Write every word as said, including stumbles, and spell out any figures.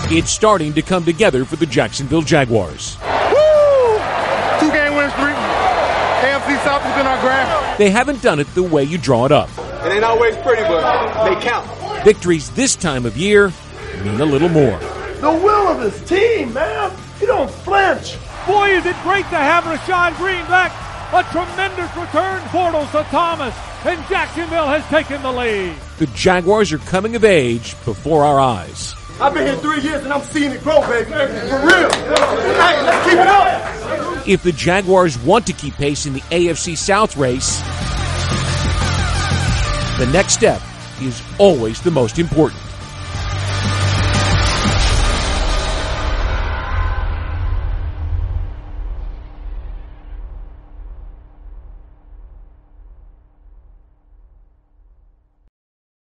It's starting to come together for the Jacksonville Jaguars. Woo! Two-game win streak. A F C South has been our graph. They haven't done it the way you draw it up. It ain't always pretty, but they count. Victories this time of year mean a little more. The will of his team, man. You don't flinch. Boy, is it great to have Rashawn Green back. A tremendous return, Bortles to Thomas, and Jacksonville has taken the lead. The Jaguars are coming of age before our eyes. I've been here three years and I'm seeing it grow, baby. For real. Hey, let's keep it up. If the Jaguars want to keep pace in the A F C South race, the next step is always the most important.